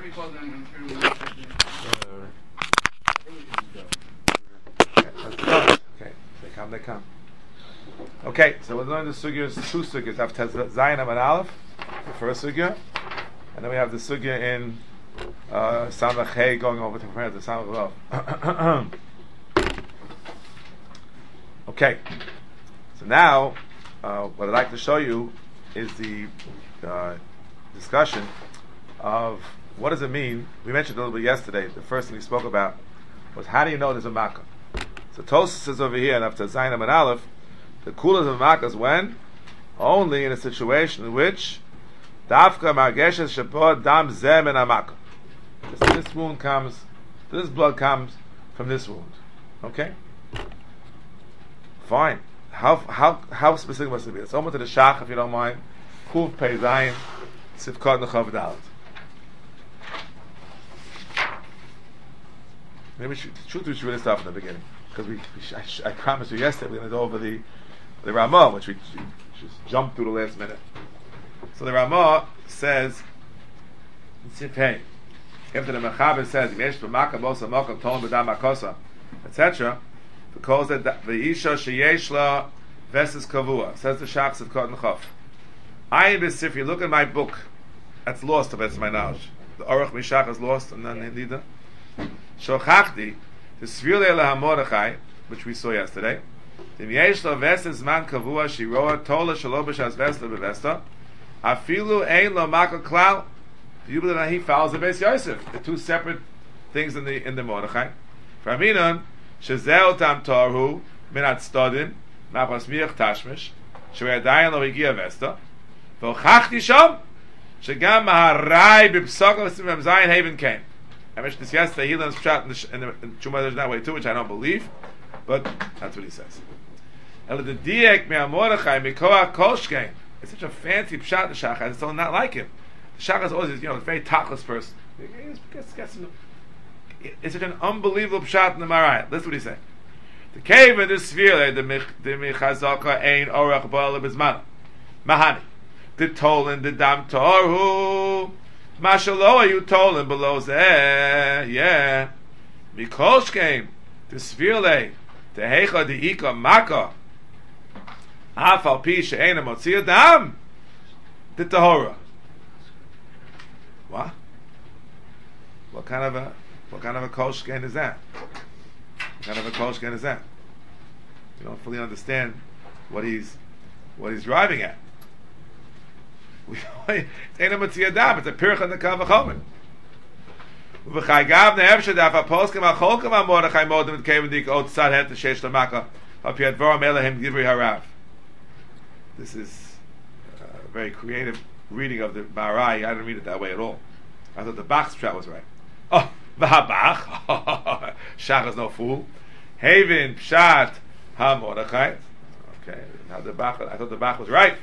me call down. I'm sure we'll Okay, they come. Okay, so we're learning the sugyas, two sugyas. After Zayin and Aleph, the first sugya, and then we have the sugya in Samach Hey going over to prepare the Samach Vav. Okay, so now what I'd like to show you is the discussion of what does it mean. We mentioned a little bit yesterday. The first thing we spoke about was how do you know there's a makkah. So Tosfos says over here, and after Zayin and Aleph, the coolest of makkah is when? Only in a situation in which Dafka Margeshes Shapod Dam Zem and Amakah. This wound comes, this blood comes from this wound. Okay? Fine. How specific must it be? It's almost to the Shach, if you don't mind. Kuv Pei Zayin Sivkot Nechav Dalet. Maybe we should really start from the beginning, because I promised you yesterday we're going to go over the Ramah, which we just jumped through the last minute. So the Ramah says, after the Mechaber says, etc., because that the Isha Sheyeshla Veses Kavua says the Shach Sivkot Nechav. I am if you look at my book, that's lost to best of my knowledge. The Aruch Mishach is lost, and then Nida. Shochachti, the Svile LaHamordechai, which we saw yesterday. The Yeshla Veses Man Kavua Shiroa Tola Shalobish as Vesla Bevesta. Afilu Ein Lo Makal Klal. Do you believe that he follows the Beis Yosef? The two separate things in the Mordechai. Framinon Shezel Tam Torhu Minat Stodim Mapos Miach Tashmish Shwei Dayan Lo Higia Vesta. Vochachti Shom Shegam Maharai Bipsokol Simem Zayin Haven came. I mentioned this yesterday. He learns Pshat in the Chumah there's that way too, which I don't believe, but that's what he says. It's such a fancy Pshat the Shach, it's all not like him. The Shach is always, a very tactless person. It's such an unbelievable Pshat in the Marai. Listen what he said. The cave in this sphere, the Michazaka Ein Orach Ba'al Bizman. Mahani. The Tolan, the Dam Torhu. Mashaloa you told him below there, yeah. Mikosh came to Svirle, to Hecha the Ika Maka. Afal Pisha Aina Motzia Dam, the Tahora. What? What kind of a koshken is that? What kind of a koshken is that? You don't fully understand what he's driving at. It's a pirch on the kavachomen. Uvechaygav ne'evshe daf apolskem acholkem amordechai modem came dik ot tzad het the sheish lamaka apiat voram elahim givri harav. This is a very creative reading of the Marai. I didn't read it that way at all. I thought the Bach's pshat was right. Oh, v'habach Shach is no fool. Haven pshat ha-mordechai. Okay, now the Bach. I thought the Bach was right.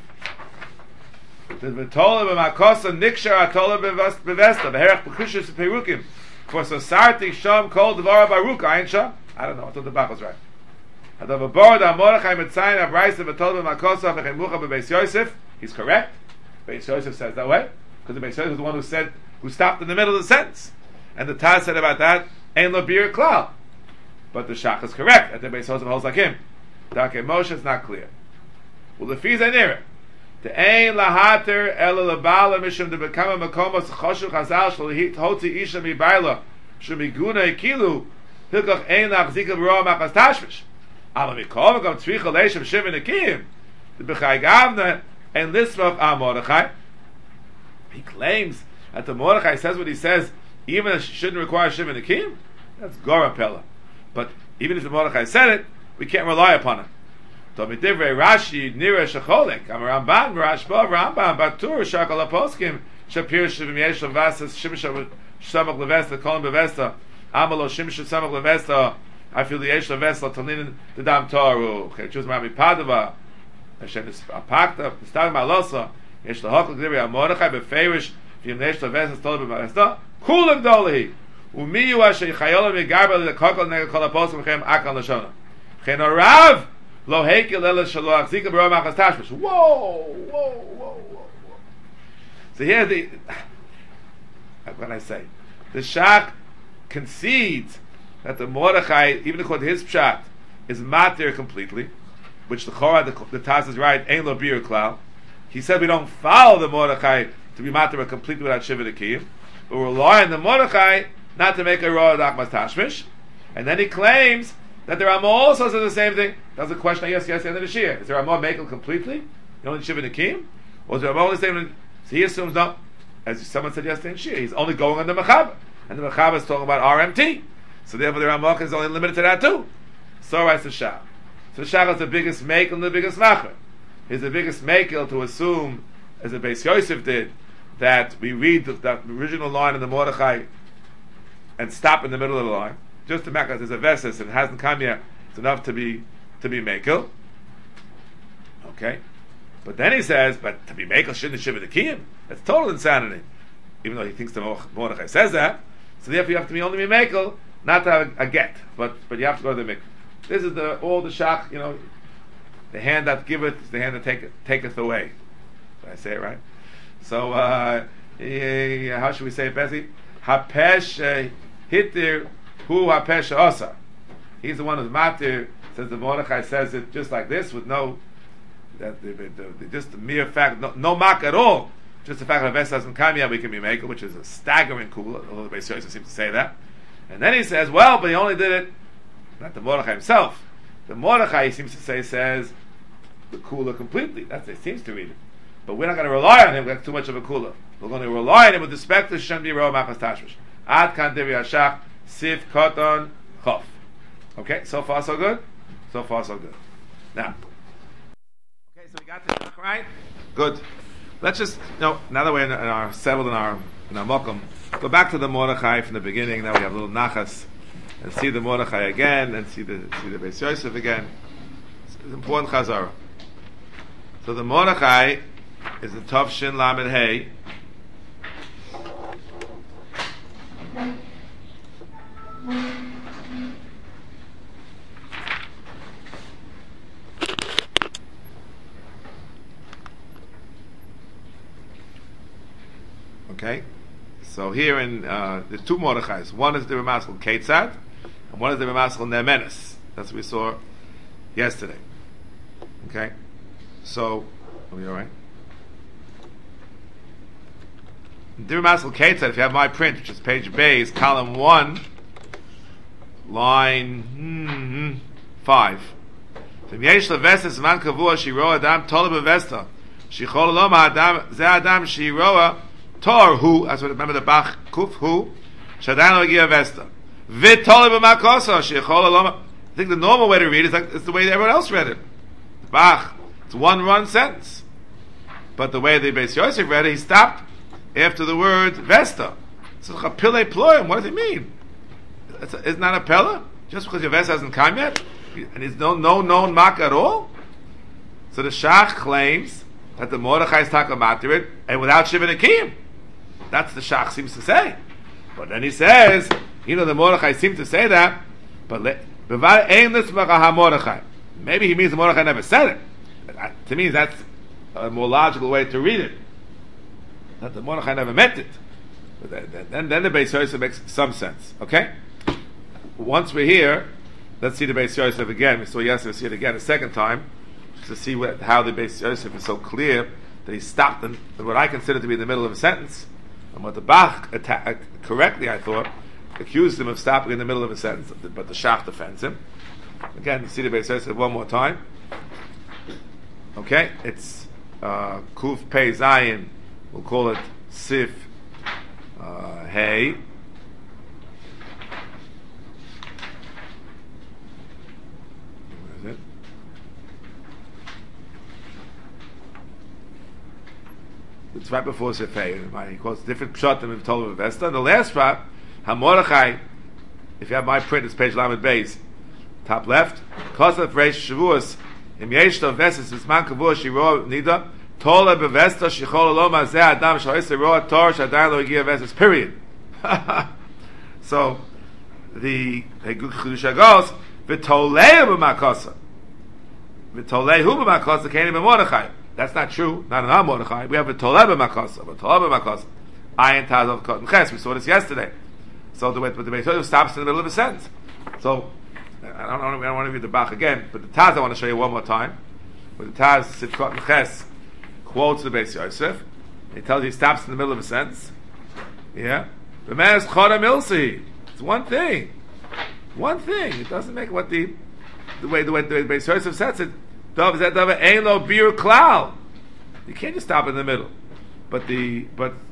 The V'tola b'makosa nikshar atola b'vesta b'herach b'kushis perukim for society sham kol devara baruch ayin sham. I don't know. I thought the Bach was right. Adav abor da Mordechai mitzayin abraisa v'tola b'makosa v'chemucha b'Beis Yosef. He's correct. Beis Yosef says that way because the Beis Yosef is the one who stopped in the middle of the sentence, and the Taz said about that ein lo bir klal. But the Shach is correct. That the Beis Yosef holds like him. Darkei Moshe is not clear. Well, the fees are near it. The ein lahater ela labala mishum de bekama makomos choshu chazal shlo hoti isha mi baila shumiguna ikilu hilkach ein lachzika b'roa machas tashmish ama mikol makom tzvicha leishem shivin akim the b'chai gavna and lisvach Mordechai. He claims that the Mordechai says what he says even if it shouldn't require shivin akim. That's Gora Pella. But even if the Mordechai said it, we can't rely upon it. Tomidivrei Rashi Nira Shacholek. I'm Ramban Rashba Ramban Batur Shakal Aposkim Shapir Shivim Yesh Lavasas Shimsha Samach Levesta Kolim Bevesta Amalo Shimsha Samach Levesta I feel the Yesh Lavesta Talinin the Dam Toru. Okay, choose Mami Padova Hashem is Apakta Stam Malosa Yesh Lahokal Gdivri Mordechai Beferish Vim Yesh Lavesta Tolim Bevesta Kulim Dolihi Umiyu Asher Chayolam Yigarba the Kokal Nega Kol Aposkim Chem Akal Lashona Chenorav Lo hekel ela shaloach zika b'roa machas tashmish. Whoa. So here What can I say? The Shach concedes that the Mordechai, even according to his pshat, is matir completely, which the Chorah, the Taz is right, ain't lo bir klal. He said we don't follow the Mordechai to be matir completely without shiva dekiyim, but we rely on the Mordechai not to make a roa dakmas tashmish. And then he claims that the Ramah also says the same thing. That's the question I asked yesterday in the Shia. Is the Ramah makel completely? You only shiva dekiyim? Or is the Ramah only saying? So he assumes no. As someone said yesterday in Shia, he's only going on the Mechaber. And the Mechaber is talking about RMT. So therefore the Ramah is only limited to that too. So writes the Shach. So the Shach is the biggest makel and the biggest macher. He's the biggest makel to assume, as the Beis Yosef did, that we read the original line in the Mordechai and stop in the middle of the line. Just to make us as a vesis and it hasn't come yet, it's enough to be makel. Okay? But then he says, but to be makel shouldn't shiva dekiyim. That's total insanity. Even though he thinks the Mordechai says that. So therefore you have to be only be makel, not to have a get. But you have to go to the mikveh. This is all the Shach, the hand that giveth is the hand that taketh away. Did I say it right? So how should we say it, Bessie? Hapesh hitir hu hapesh osa. He's the one who's matir. Says the Mordechai says it just like this with no just the mere fact, no mak at all. Just the fact that Ves doesn't come yet, we can be maker, which is a staggering kula. Although the Beis Yosef seems to say that. And then he says, well, but he only did it, not the Mordechai himself. The Mordechai, he seems to say, says the kula completely. That's it. He seems to read it. But we're not going to rely on him. That's too much of a kula. We're going to rely on him with respect to Shem Biro Machas Tashmish. Ad kan devi hashach sif koton chof. Okay, so far so good. So far so good. Now, okay, so we got this right. Good. Let's just now that we're settled in our mokum, go back to the Mordechai from the beginning. Now we have a little nachas and see the Mordechai again and see the Beis Yosef again. It's an important chazara. So the Mordechai is the Tov Shin Lamed Hey. Okay, so here in there's two Mordechais. One is the Ramaskal Ketzad, and one is the Ramaskal Nemenis. That's what we saw yesterday. Okay, so are we all right? The Ramaskal Ketzad, if you have my print, which is page base, column 1, line 5. Yesh leveses man kavua shiro adam tola bevesta shichol lo ma adam ze adam shiro tor hu, as remember the Bach kuf hu shadan lo gia vesta v'tola b'makosa shichol lo ma. I think the normal way to read it is the way everyone else read it. Bach, it's one run sentence, but the way the Beis Yosef read it, he stopped after the word vesta. So chapile ployim, what does it mean? It's not a pella just because your vesta hasn't come yet. And there's no known mak at all. So the Shach claims that the Mordechai is takamatir and without shiva nekiyim. That's the Shach seems to say. But then he says, the Mordechai seems to say that, but maybe he means the Mordechai never said it. To me, that's a more logical way to read it. That the Mordechai never meant it. But then the Beis Yosef makes some sense. Okay? Once we're here, let's see the Beis Yosef again. We saw yesterday, see it again a second time, to see how the Beis Yosef is so clear that he stopped in what I consider to be in the middle of a sentence, and what the Bach correctly, I thought, accused him of stopping in the middle of a sentence, but the Shach defends him. Again, see the Beis Yosef one more time. Okay, it's Kuf Pei Zayin. We'll call it Sif Hey. It's right before Sefei. He calls different pshatim of Tolov Vesta. And the last part, HaMordechai, if you have my print, it's page Lamed Beis, top left. Kosav Reish Shavuos, Im Yeshto Vestes, Bisman Kavua Shiro Nida, Tola Bevesta, Shichol Aloma, Zeh Adam, Shoyse Roa, Tor, Shadayin Lo Yigia Vestes, period. So, the Chidusha goes, V'tolei B'makosa. V'tolei Hu B'makosa, Keni B'Mordechai. That's not true. Not in our Mordechai. We have a Toleh b'makasa. Ayin Taz of Kot and Ches. We saw this yesterday. So the Beis Yosef stops in the middle of a sentence. So I don't want to read the Bach again, but the Taz I want to show you one more time. But the Taz Sivkot and Ches quotes the Beis Yosef. He tells you he stops in the middle of a sentence. Yeah, the man is Chodam Ilsi. It's one thing. One thing. It doesn't make what the way the Beis Yosef says it. Dov zed dava ein lo bir klal. You can't just stop in the middle. But the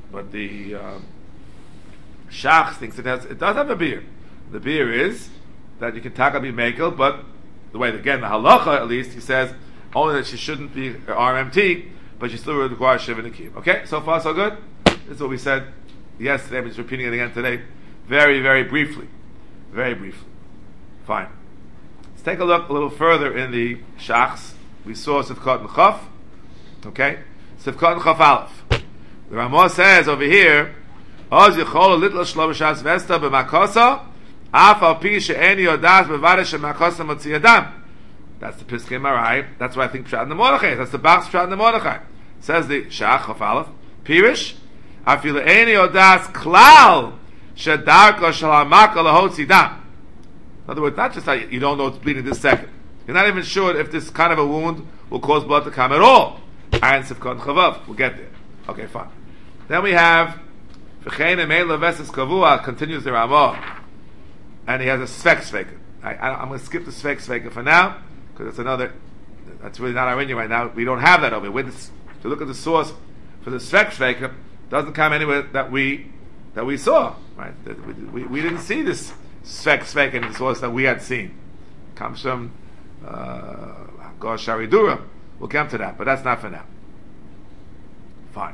Shach thinks it does have a beer. The beer is that you can taka be makel, but the way again the halacha at least he says only that she shouldn't be RMT, but she still would require shiva nikiyim. Okay, so far so good. This is what we said yesterday. I'm just repeating it again today, very very briefly, very briefly. Fine. Let's take a look a little further in the Shachs. We saw Sivkot and Chaf. Okay, Sivkot and Chaf Aleph. The Ramah says over here, Oz yichol a little shlobashas vesta b'makosa, af al pi she'eni yodas b'vada she'makosa motzi adam. That's the Piskei Marai. That's why I think Pshat in the Mordechai. That's the Bach's Pshat in the Mordechai. Says the Shach Chaf Aleph, Pirish, afilu eni yodas klal she'darko shel hamaka lahotzi dam. In other words, not just that you don't know it's bleeding this second. You're not even sure if this kind of a wound will cause blood to come at all. Ayin Sivkot and Chavav. We'll get there. Okay, fine. Then we have V'chein emein leveses kavua, continues the Ramah, and he has a Svek Sveka. I'm going to skip the Svek Sveka for now, because that's really not our inyan right now. We don't have that over here. If you look at the source for the Svek Sveka, doesn't come anywhere that we saw. Right? We didn't see this Svek Sveka in the source that we had seen. It comes from Gosh Sharidura. We'll come to that, but that's not for now. Fine.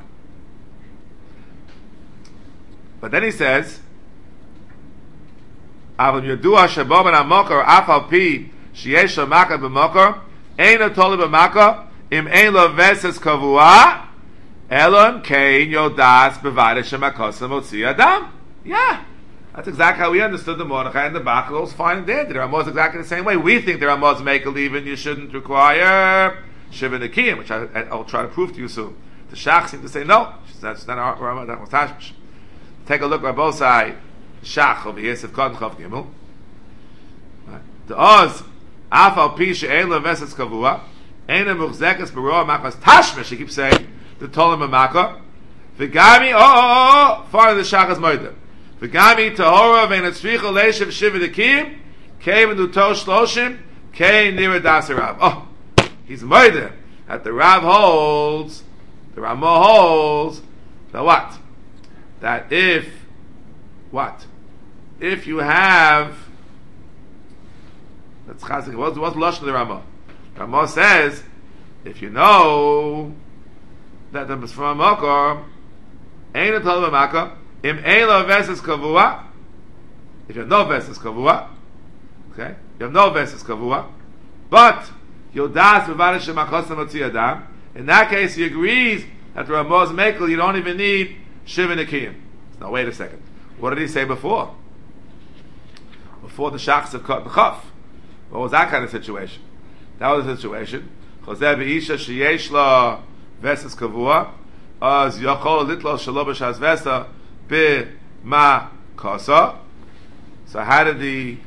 But then he says, "Aval yadua shebom and amokar afal pi sheyesh maka b'mokar ein atoli b'maka im ein lo veses kavua elon kein yodas b'vada shemakosa motzi adam." Yeah, that's exactly how we understood the Mordechai and the Bach. Those fine and dandy. The Ramah is exactly the same way. We think the Ramah's make a leave-in. You shouldn't require shiva nikiyim, which I'll try to prove to you soon. The Shach seem to say no. That's not our Ramah. That was Tashmish. Take a look at both sides. Shach over here, Sivkot and Chav Gimel. The Oz, Afal Pi she'ein leveses kavua, ein muchzekes beroa makas Tashmish. He keeps saying the Tolim Mamaka. V'gami far in the Shach is murder. V'gami tahora ve'en etzricha leishiv shiva dekim, kei v'nuto shloshim, kei nira das Rav. Oh, he's murder. That the Rav holds, the Ramah holds, that what? That if you have, that's chasik. What's lashon of the Ramah? Ramah says, if you know that the from Makor ain't a tol b'makor im eila veses kavua. If you have no veses kavua, okay, you have no veses kavua, but yodas b'vada shemakosa motzi adam. In that case, he agrees that the Ramah's mekel. You don't even need shiva nikiyim. Now wait a second. What did he say before? Before the Shachs of Kot and Chaf. What was that kind of situation? That was the situation. Choseh b'isha sheyesh la veses kavua, az yochol litlo shelo b'shas vesa b'ma kosa. So how did the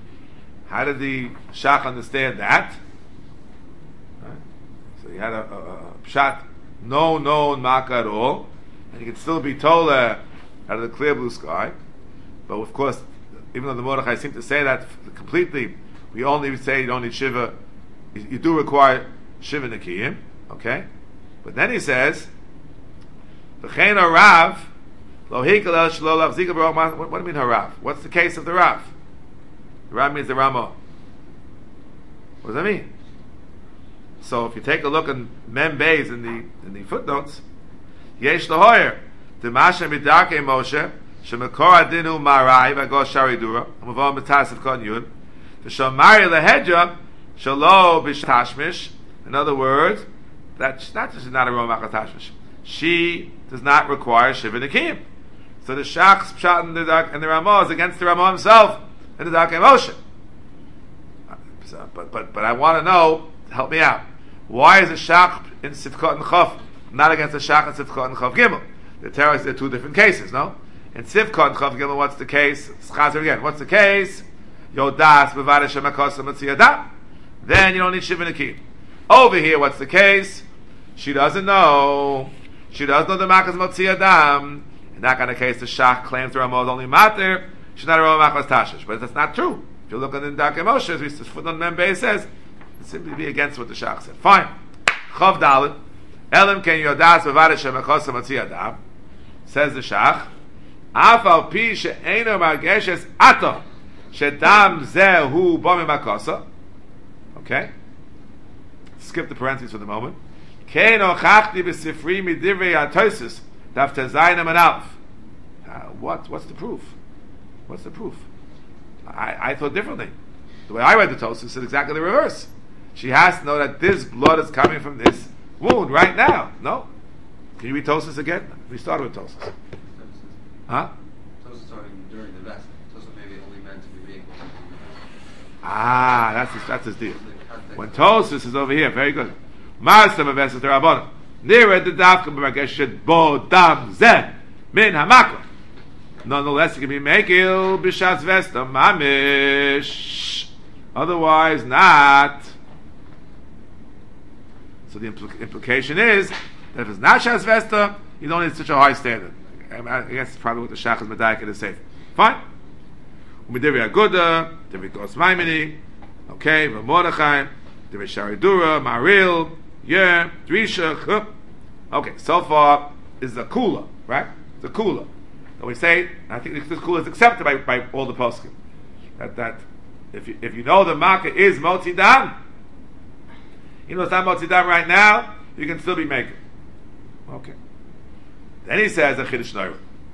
Shach understand that? Right? So he had a pshat, no known maka at all, and he could still be told out of the clear blue sky. But of course, even though the Mordechai seemed to say that completely, we only say you don't need shiva. You do require shiva nikiyim, okay? But then he says, "V'chein harav lo hikel el shelo lachzika b'roch." What do you mean harav? What's the case of the Rav? The Rav means the Ramah. What does that mean? So if you take a look in Mem Beis in the footnotes, yesh lahoyer Demashem b'darkei Moshe shemekor adinu marai v'agos sharidura u'mavon b'tasif kon yud v'shomari lehedra shalo b'tashmish. In other words, that's not just not a Ramah tashmish. She does not require shiva nikiyim. So the Shach's pshat in the Ramah is against the Ramah himself in the Darkei Moshe. But I want to know. Help me out. Why is the Shach in Sivkot and Chaf not against the Shach in Sivkot and Chav Gimel? The Torah said two different cases, no? In Sivkot, Chav Gimel, what's the case? Chazer again, what's the case? Yodas bevada shemakosa matzi adam. Then you don't need Shiva Nakim. Over here, what's the case? She doesn't know. She doesn't know the makas matzi adam. In that kind of case, the Shach claims the Ramah is only mater. She's not a Ramah makas tashish. But that's not true. If you look at the Darkei Moshe, as we footnote Membe says, it simply be against what the Shach said. Fine. Chav Dalet. Elam ken yodas bevada shemakosa matzi adam. Says the Shach. Afal pi she'eno margeshes ato shedam zehu bo mimakosa. Okay. Skip the parentheses for the moment. Kein ochachti b'sifri midivrei hatosis daf tezayim and alf. What's the proof? What's the proof? I thought differently. The way I read the Tosfos is exactly the reverse. She has to know that this blood is coming from this wound right now. No? Can you read Tosfos again? We started with Tosfos. Huh? Tosfos starting during the vest. Tosfos maybe only meant to be being. That's his deal. When Tosfos is over here, very good. Master Mavesas Rabbanon. Near the Dafka B'Mageshet Bo Dam Zeh Min Hamako. Nonetheless, it can be Mekil B'Shas Vesta Mamish. Otherwise, not. So the implication is that if it's not Shas Vesta, you don't need such a high standard. I guess it's probably what the Shach is Medayik is saying. Fine. U'Midivri Aguda, Divri Gos Maimini, okay, V'Mordechai, Divri Sharidura, Maril, yeah, Drisha, okay, so far is the Kula, right? The Kula. So we say, I think this Kula is accepted by all the poskim. That if you know the Makkah is Motzi Dam, you know it's not Motzi Dam right now, you can still be making. Okay. Then he says, the Chiddush Neira.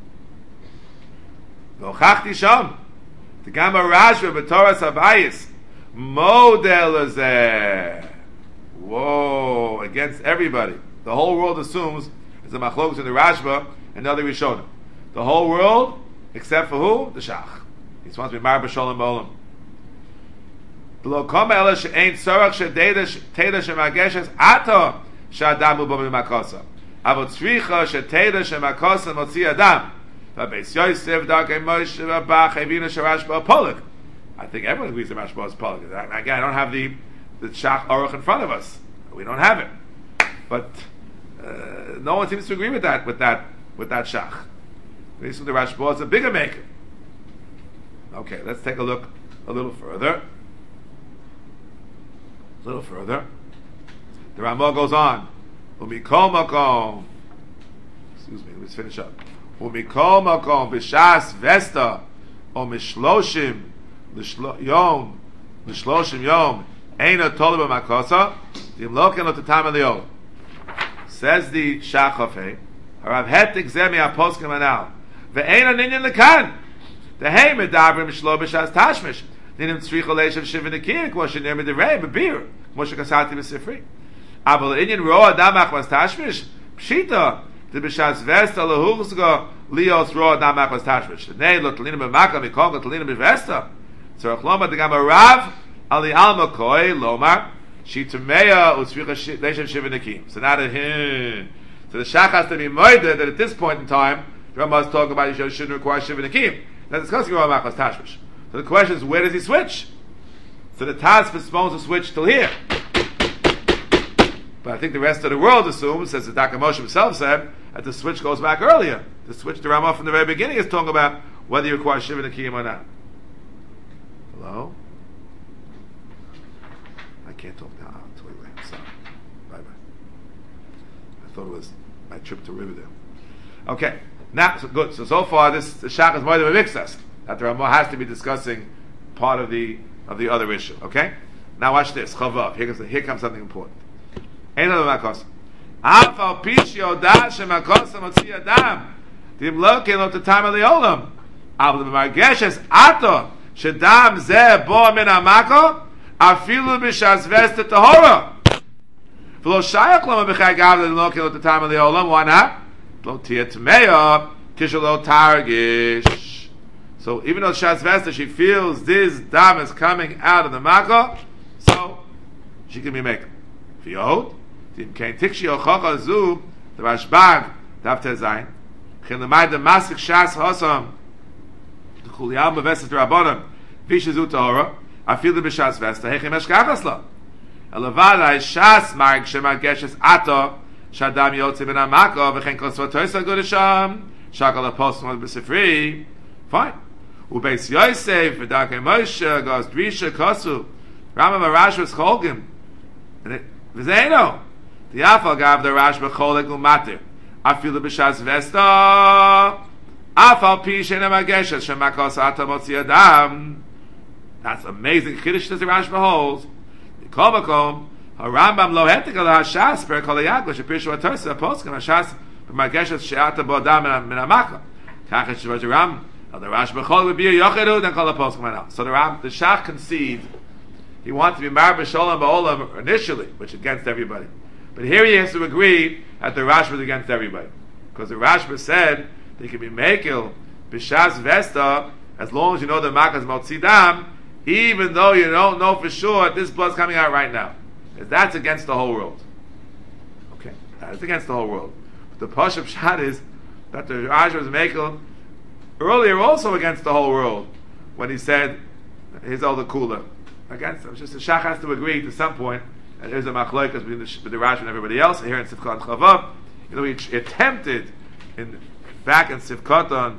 V'ochachti sham, the Gama Rashba b'Torah Sabayis, model is whoa, against everybody. The whole world assumes it's a machlokes in the Rashba and the other Rishonim. The whole world, except for who? The Shach. He's supposed to be Mar B'Sholem B'Olam. Below Koma Ela she'ein tzorach she'teida she'mageshes ato she'adamu bo mimakosa. Avot tzricha she'teida she'makosa motzi adam. V'beis Yosef Darkei Moshe v'Bach Evina she'Rashba Polik. I think everyone agrees that Rashba is Polik. Again, I don't have the Shach Aruch in front of us. We don't have it. But no one seems to agree with that Shach. Basically, the Rashba is a bigger maker. Okay, let's take a look a little further. The Ramah goes on. Umikol makom. Excuse me, let's finish up. Umikol makom b'shas vesta o mishloshim yom eina tolu b'makosa dimloken at the time of the old. Says the Shachafei, Harav hetik zemi aposkim anal ve'eina ninyan lekan the hey medabrim shlo b'shas tashmish ninim tzricha leishav shivinikin kmo shener medivrei b'bir kmo shekasati b'sifri aval inyan roa damach was tashmish pshita the b'shas vesta lehuchzga lios roa damach was tashmish nei lo tlinim b'makam mikol lo tlinim b'vesta tzorach lomar the gama rav ali alma koi lomar shitumeya utzricha leishav shivinikin. So now so the Shach has to be moided that at this point in time the Rambam is talking about you shouldn't require shivinikim. Now discussing roa machmas tashmish. So the question is, where does he switch? So the Taz is supposed to switch till here. But I think the rest of the world assumes, as the Darkei Moshe himself said, that the switch goes back earlier. The switch the Ramah from the very beginning is talking about whether you require Shiva Nikiyim or not. Hello? I can't talk now. I'll tell you later. Sorry. Bye-bye. I thought it was my trip to Riverdale. Okay. Now, so good. So far, the Shach is more than a mixas. That the Ramah has to be discussing part of the other issue. Okay? Now watch this. Chavav. Here comes something important. Ein lo makos. Af al pish yodah shemakosa motzi adam. Dim loken lo tatam leolam. Av lemargeshes ato shedam zeh bo min hamako afilu b'shas vesta tahora. V'lo shayach lo b'chai gav loken lo tatam leolam. Why not? Lo tia tmeya kishlo targish. So even though Shas Vesta, she feels this dam is coming out of the Makkah, so she can be making. V'yod, the Rashbag, Daf Tezayin, Chen lemay the masik shas hosam. The chuliyam beveset rabbanim. Vishazu tahora. Afilu b'shas vesta. Hechem eshkachas la. Elavada shas marg shemageshes ato. Shadam yotze ben amako. V'chen kosvatoysa godesham. Shakal apostle b'sifri. Fine. Ubeis Yosef, V'darkei Moshe, goes Drisha Kosu, Rama Marashvas Cholgim. V'zeino. The Afal gav the Rashba Cholek Umatir. Afilu b'shas Vesta. Afal pi she'ena mageshes, shemakos ata motzi adam. That's amazing. Chiddush that the Rashba holds. Kol makom, HaRambam lo hetek al hashas, per kol hayagla, shepirshu atosa, poskim hashas, b'mageshes she'ata bo adam min amaka. Kachet shvot Ram. The Rashba Chol would be a Yochedu, then call a Poskim out. So the Shach conceived he wanted to be married b'Sholem ba'Olam initially, which is against everybody. But here he has to agree that the Rashba is against everybody. Because the Rashba said that he can be Mekil b'Shas Vesta as long as you know the Makas Motzidam, even though you don't know for sure this blood's coming out right now. Because that's against the whole world. Okay, that is against the whole world. But the Pashup Pshat is that the Rashba was Mekil earlier also against the whole world when he said his older cooler against them. Just the Shach has to agree to some point, and there's a machlokas between the Rashi and everybody else. And here in Sivkot Chavav, he attempted back in Sivkot on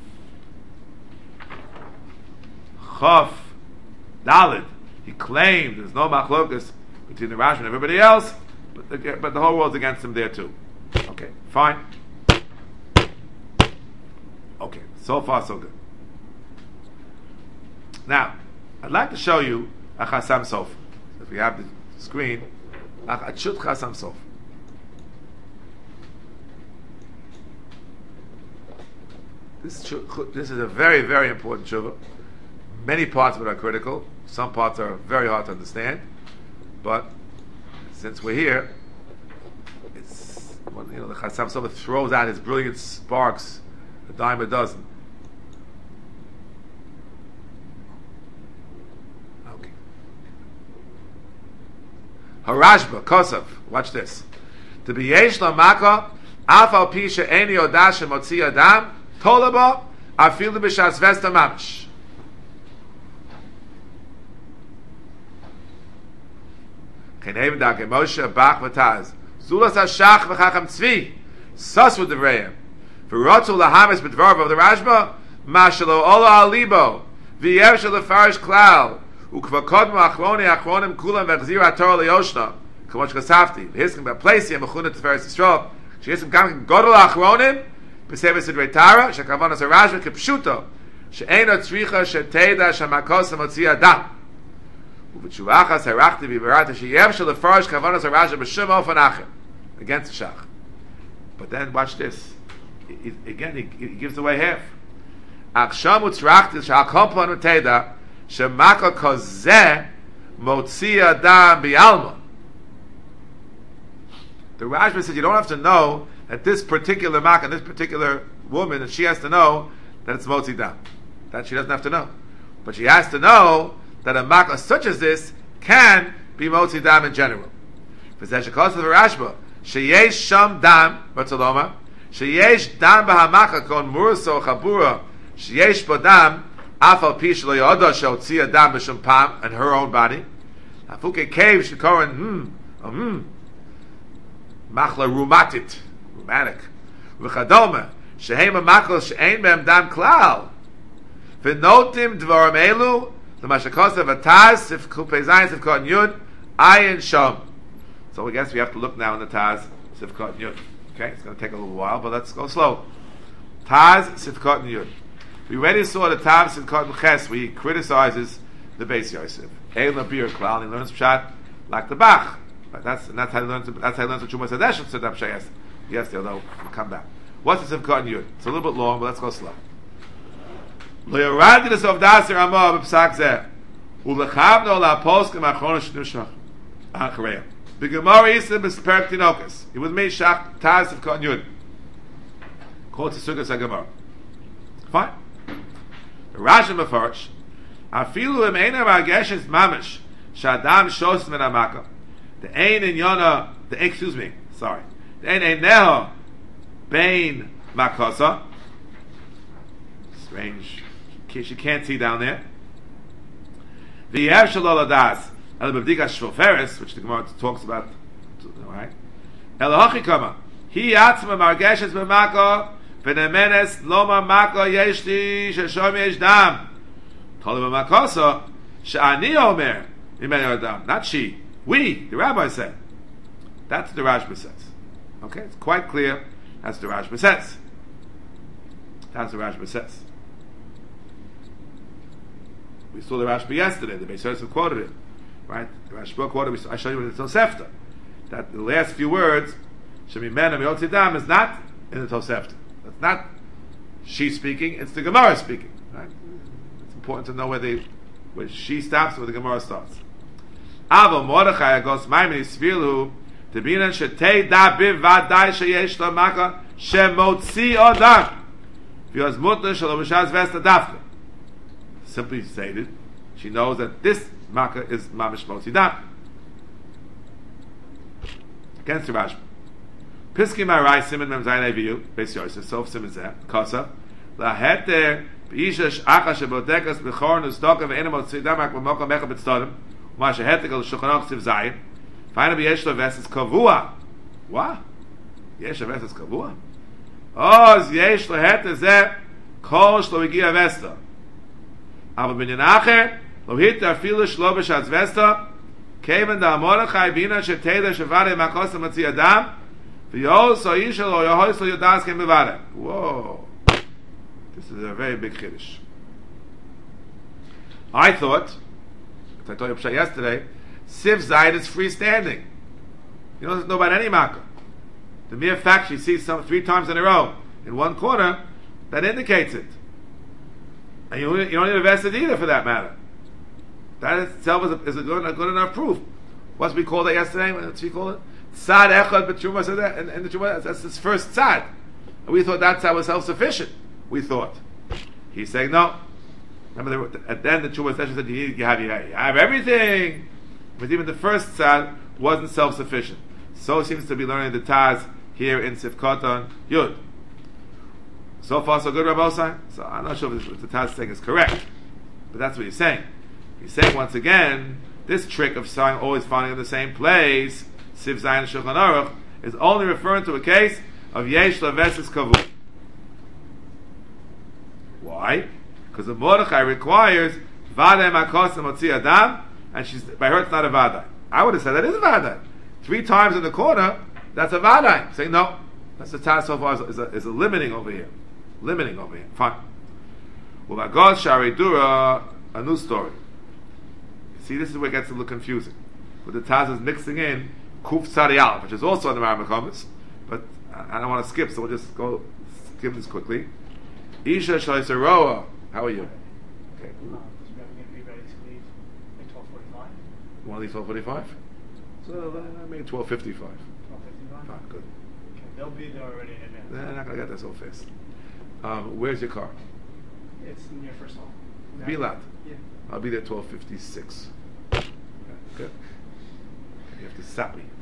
Chav Dalid, he claimed there's no machlokas between the Rashi and everybody else, but the whole world's against him there too. Okay, fine. Okay, so far so good. Now, I'd like to show you a Chasam Sof. If we have the screen, a Chut Chasam Sof. This is a very, very important tshuva. Many parts of it are critical. Some parts are very hard to understand. But since we're here, it's the Chasam Sof throws out his brilliant sparks a dime a dozen. Okay. Harashba, Kosov, watch this. To be yesh lamaka, afal pisha eni odash motzi adam, tolaba, afilu b'shas vesta mamish. Kenev dake Moshe bach v'taz. Zulas hashach v'chacham tzvi. Sus with the vrayim. V'rotzu lahamis b'dvarv of the Rashba, mashalo ola alibo, v'yev shel lefarish klal, ukvakodmu achroni achronim kulam v'chzir haTorah liyoshna, k'moch kasafti, v'hiskim b'plesi ha'mechuna t'feres Yisrael, she'hiskim kam godol achronim, b'seva sidrei Tara, she'kavonas ha'Rashba k'pshuto, she'eino tzricha she'teida she'makos ha'motzi adam. Uv'tshuvachas harachti v'barata she'yev shel lefarish kavonas ha'Rashba b'shum ofan achem, against the Shach. But then watch this. Again, he gives away half. Achsham utzrachti sh'akompon uteda shemaka kozeh motzi adam bi'alma. The Rashba says you don't have to know that this particular maka, this particular woman, that she has to know that it's motzi dam. That she doesn't have to know, but she has to know that a maka such as this can be motzi dam in general. V'zeh shekos of the Rashba sheyesh sham dam batzaloma. Sheyesh dam b'hamaka kon murso chabura sheyesh bodam afal pish lo yoda sheotzi dam b'shum pam and her own body. Afuke cave shekoren machla rheumatic v'chadoma shehema makol she'ein behem dam klal v'notim dvarim elu l'mashakosa v'taz sif kupei zayin sif kot yud ayin shom. So I guess we have to look now in the Taz sif kot yud. Okay, it's going to take a little while, but let's go slow. Taz Sivkot and Yud. We already saw the Taz Sivkot and Ches, where he criticizes the Beis Yosef. Ein Labir Klal, and he learns Pshat like the Bach. But that's how he learns. That's how he learns the Chumas Hadesh and Sedap Shayes. Yes, although we'll come back. What's the Sivkot and Yud? It's a little bit long, but let's go slow. Lo Yoradinus of Daser Amah b'Psak Zeh Ulechavno la Poskim Achronos Shnushach Achrei. The Gemara Yisrael b'Perek Tinokas. It was made Shach Taz of Kon Yud. Quotes the Sukkot Gemara. Fine. The Rashi Mefarsh. Afilu im einer v'ageshes mamish shadam shos min hamaka. The ein in yona. The ein neho bein Makosa. Strange. She can't see down there. V'yev shalol adas el b'bdika shvoferes, which the Gemara talks about. Right? El hachikama. He atzma margeshes b'mako v'nemenes loma mako yeshli sheshom yesh dam. Tolu b'makosa she'ani omer imenu adam. Not she. We. The rabbi said. That's what the Rashba says. Okay? It's quite clear. That's what the Rashba says. That's what the Rashba says. We saw the Rashba yesterday. The Beis Yosef quoted it, right? The Rashba quoted. I showed you in the Tosefta that the last few words, "Shemimena miyotzidam," is not in the Tosefta. That's not she speaking. It's the Gemara speaking. Right? It's important to know where she stops and where the Gemara starts. Avo Mordechai agos ma'imini svilu debinan shetei da bivadai sheyesh lo maka shemotzi odam v'yoz mutner shelo b'shaz vesta dafka. Simply stated, she knows that this makkah is mamish motzi dam. Against the Rashba. Piskim arai simin mem zayin aviyu Beis Yosef sof simin zeh kosa laheter b'isha sh'acha shebotekas b'chor nustoka v'ena motzi dam ak b'moka mecha b'tztodim u'ma shehetek al shulchan siv zayin fa'ina b'yesh lo vesses kavua. What? Yesh lo vesses kavua? Oz yesh lo heter zeh kol shlo igia vesta. Aber bin nacher, lo hit der viele shlobish als Wester, kemen da Mordechai bina sheteda shvare makos matzi adam, v'yol so yishlo yohos lo yodas kem bevare. Whoa. This is a very big chiddush. I thought, as I told you yesterday, Siv Zayd is freestanding. You don't know about any makkah. The mere fact she sees some 3 times in a row in one corner, that indicates it. And you don't need a vested either, for that matter. That itself is a good enough proof. What's we called it yesterday? What's we call it? Tzad echad b'truma said that, and the truma, that's his first tzad. And we thought that tzad was self-sufficient. We thought. He's saying no. Remember, at the end the truma said you have everything, but even the first tzad wasn't self-sufficient. So seems to be learning the Taz here in Sifkoton Yud. So far, so good, Rabbi Osai. So I'm not sure if the Taz thing is correct, but that's what he's saying. He's saying once again, this trick of always finding in the same place, Siv Zayin Shulchan Aruch, is only referring to a case of Yesh Lavesis Kavu. Why? Because the Mordechai requires Vadai Makos Motzi Adam, and by her it's not a Vadai. I would have said that is a Vadai. 3 times in the corner, that's a Vadai. Saying no, that's the Taz so far is a limiting over here. Limiting over here. Fine. Well, my God, Shari Dura, a new story. See, this is where it gets a little confusing. But the Taz is mixing in Kuf Tzadiyal, which is also in the Rambam Chometz, but I don't want to skip, so we'll just go skip this quickly. Isha Shalisaroa, how are you? Okay. Be ready to leave at 12:45. You want to leave 12:45? So maybe 12:55. 12:55. Fine, good. Okay, they'll be there already in advance. They're not going to get there so fast. Where's your car? It's near First Hall. Be loud. Yeah. I'll be there 12:56. Okay, good. You have to stop me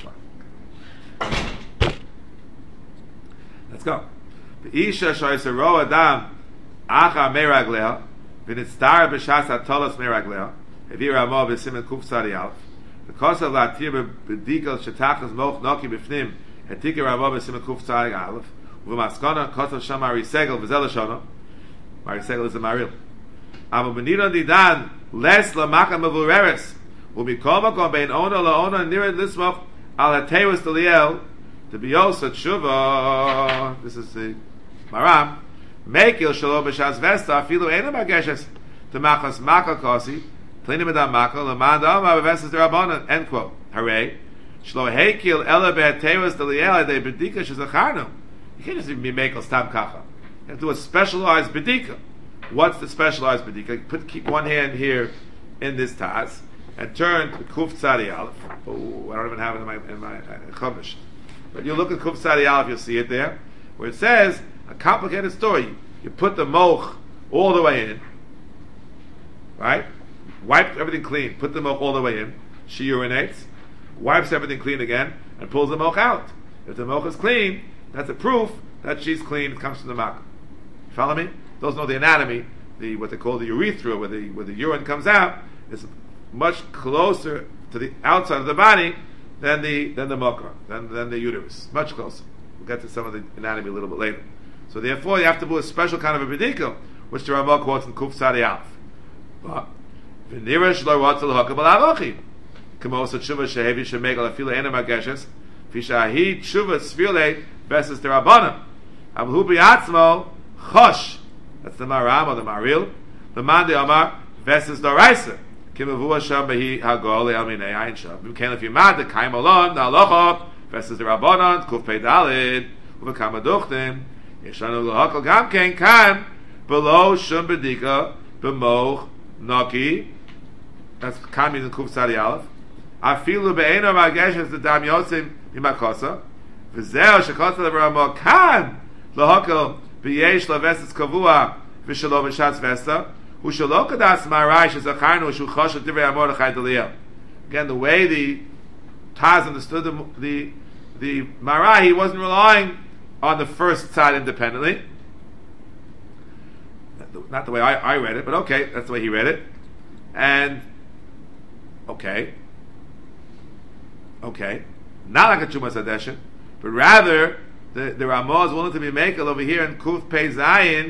12:55. Let's go. Isha shoyseroa adam acha meraglea v'nitztar b'shas hatolos meraglea evira mo b'simen kuf tzadi alf because of latir b'dikal shetachas moch noki b'fnim etikir ramo b'simen kuf tzadi alf u'v'maskona kosav sham marisegel v'zel shona. Marisegel is a maril. Amo b'nidon didan les lamaka mevureres u'mikol makom bein ona laona nirid lismoch al hateus d'liel to be also tshuva. This is the Maram. Mekil shalom b'shas vesta afilu ena mageshes to machas maka kosi plinim edam maka l'man da'ama b'vestas derabbanan. End quote. Hooray. Shlo heikil ela be'atevas d'liel de bedika shezacharnu. You can't just be mekil stam kacha. You have to do a specialized bedika. What's the specialized bedika? Keep one hand here in this taz and turn to kuf tzadi aleph. Oh, I don't even have it in my chumash. But you look at Kuf Tzadi Aleph, you'll see it there, where it says a complicated story. You put the moch all the way in, right? Wipe everything clean, put the moch all the way in. She urinates, wipes everything clean again, and pulls the moch out. If the moch is clean, that's a proof that she's clean. It comes from the makkah. Follow me? Those know the anatomy. What they call the urethra, where the urine comes out, is much closer to the outside of the body than the makar, than the uterus. Much closer. We'll get to some of the anatomy a little bit later. So therefore, you have to do a special kind of a bedika, which the Ramah quotes in Kuf Tzadi Aleph. But v'nirash lo ratzal hakabal avochi, kamo sa tshuva shehevi shemegal afila ena mageshes, fishahi tshuva svilei beses derabanan. Avlu biatzmo chosh. That's the Maram or the Maril. The man the Amar veses doraisa. Kimavua sham behi hagol le'alminei ayin sham. V'ken if you mad the kaim alon the halacha veses derabanan Kuf Pei Dalid uv'kama duchtim yeshanu lahakol gam ken kan below shum bedika b'moch naki. That's coming in Kuf Tzadi Aleph. Afilu be'eno mageshes the dam yotzim imakosa. V'zeo shekosa le'Ramah kan lahakol b'yesh lavesis kavua v'shalo v'shatz vesta u'shalo kadas marai shezacharnu shuchosh divrei Mordechai Deliel. Again, the way the Taz understood the marai, he wasn't relying on the first side independently. Not the way I read it, but okay, that's the way he read it. And okay, not like a Chuma Sadeshin, but rather the Ramah is willing to be makel over here in Kuf Pei Zayin,